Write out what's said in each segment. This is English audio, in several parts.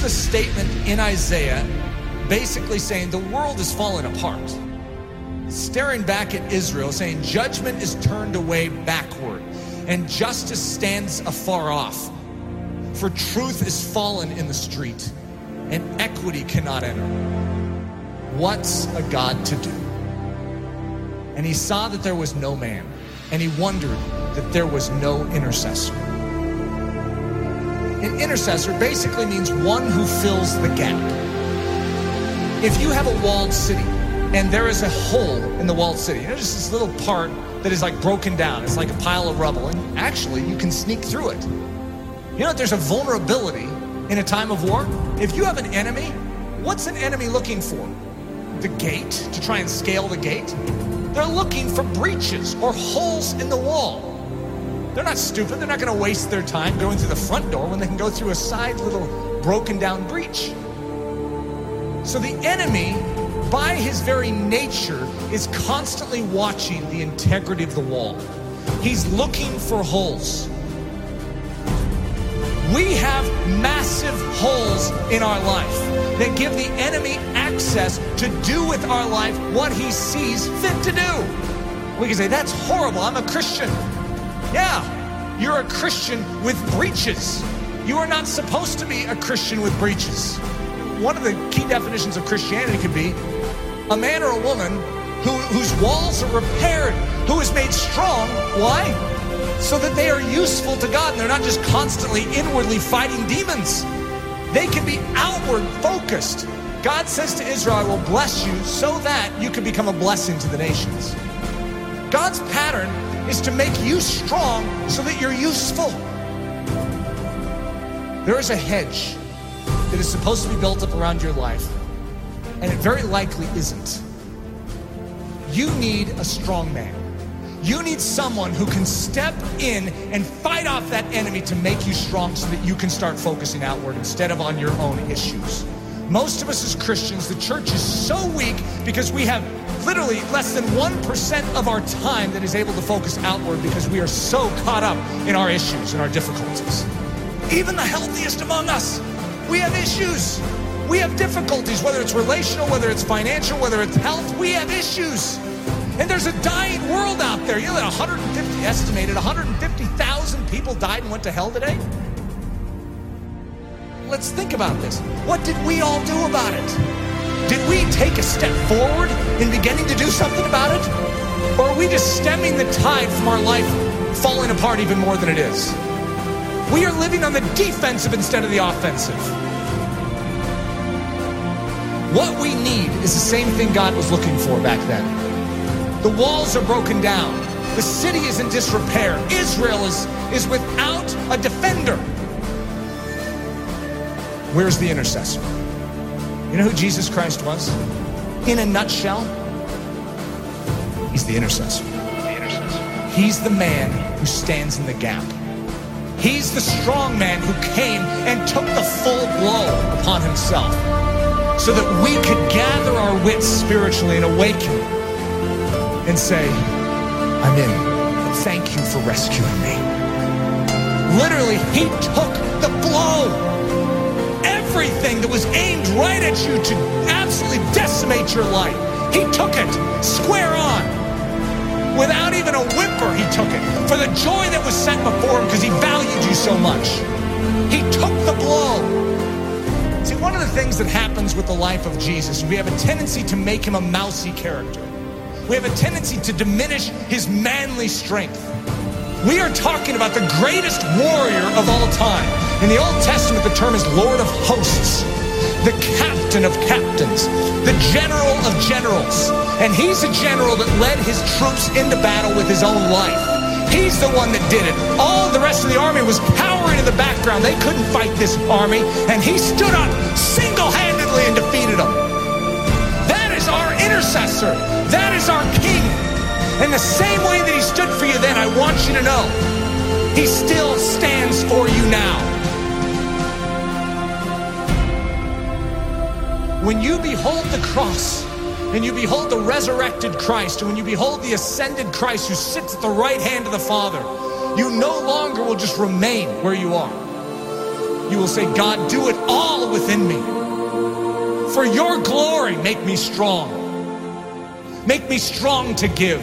a statement in Isaiah basically saying the world is falling apart. Staring back at Israel, saying judgment is turned away backward and justice stands afar off. For truth is fallen in the street and equity cannot enter. What's a God to do? And he saw that there was no man, and he wondered that there was no intercessor. An intercessor basically means one who fills the gap. If you have a walled city and there is a hole in the walled city, just this little part that is like broken down, it's like a pile of rubble, and actually you can sneak through it. You know that there's a vulnerability in a time of war? If you have an enemy, what's an enemy looking for? The gate, to try and scale the gate? They're looking for breaches or holes in the wall. They're not stupid. They're not going to waste their time going through the front door when they can go through a side little broken down breach. So the enemy, by his very nature, is constantly watching the integrity of the wall. He's looking for holes. We have massive holes in our life that give the enemy access to do with our life what he sees fit to do. We can say, that's horrible, I'm a Christian. Yeah, you're a Christian with breaches. You are not supposed to be a Christian with breaches. One of the key definitions of Christianity could be a man or a woman whose walls are repaired, who is made strong. Why? So that they are useful to God and they're not just constantly inwardly fighting demons. They can be outward focused. God says to Israel, I will bless you so that you can become a blessing to the nations. God's pattern is to make you strong so that you're useful. There is a hedge that is supposed to be built up around your life, and it very likely isn't. You need a strong man. You need someone who can step in and fight off that enemy to make you strong so that you can start focusing outward instead of on your own issues. Most of us as Christians, the church is so weak because we have literally less than 1% of our time that is able to focus outward because we are so caught up in our issues and our difficulties. Even the healthiest among us, we have issues. We have difficulties, whether it's relational, whether it's financial, whether it's health, we have issues. And there's a dying world out there. You know that estimated 150,000 people died and went to hell today? Let's think about this. What did we all do about it? Did we take a step forward in beginning to do something about it? Or are we just stemming the tide from our life falling apart even more than it is? We are living on the defensive instead of the offensive. What we need is the same thing God was looking for back then. The walls are broken down. The city is in disrepair. Israel is without a defender. Where's the intercessor? You know who Jesus Christ was? In a nutshell, he's the intercessor. He's the man who stands in the gap. He's the strong man who came and took the full blow upon himself so that we could gather our wits spiritually and awaken and say, I'm in. Thank you for rescuing me. Literally, he took the blow. Everything that was aimed right at you to absolutely decimate your life, he took it square on. Without even a whimper, he took it. For the joy that was set before him because he valued you so much. He took the blow. See, one of the things that happens with the life of Jesus, we have a tendency to make him a mousy character. We have a tendency to diminish his manly strength. We are talking about the greatest warrior of all time. In the Old Testament, the term is Lord of Hosts, the captain of captains, the general of generals. And he's a general that led his troops into battle with his own life. He's the one that did it. All the rest of the army was cowering in the background. They couldn't fight this army. And he stood up single-handedly and defeated them. That is our intercessor. That is our king. And the same way that he stood for you then, I want you to know, he still stands for you now. When you behold the cross, and you behold the resurrected Christ, and when you behold the ascended Christ who sits at the right hand of the Father, you no longer will just remain where you are. You will say, God, do it all within me. For your glory, make me strong. Make me strong to give.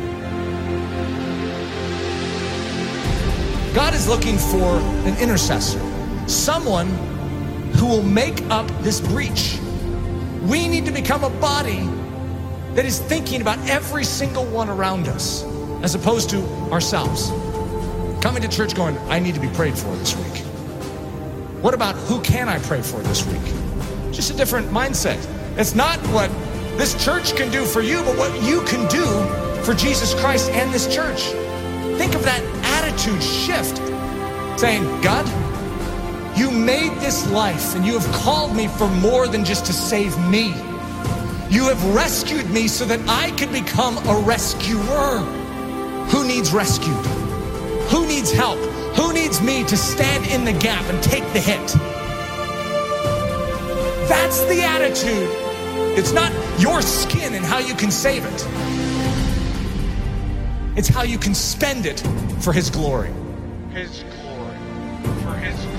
God is looking for an intercessor, someone who will make up this breach. We need to become a body that is thinking about every single one around us, as opposed to ourselves. Coming to church going, I need to be prayed for this week. What about who can I pray for this week? Just a different mindset. It's not what this church can do for you, but what you can do for Jesus Christ and this church. Think of that attitude shift, saying, God, you made this life and you have called me for more than just to save me. You have rescued me so that I could become a rescuer. Who needs rescued? Who needs help? Who needs me to stand in the gap and take the hit? That's the attitude. It's not your skin and how you can save it. It's how you can spend it for His glory. His glory. For His glory.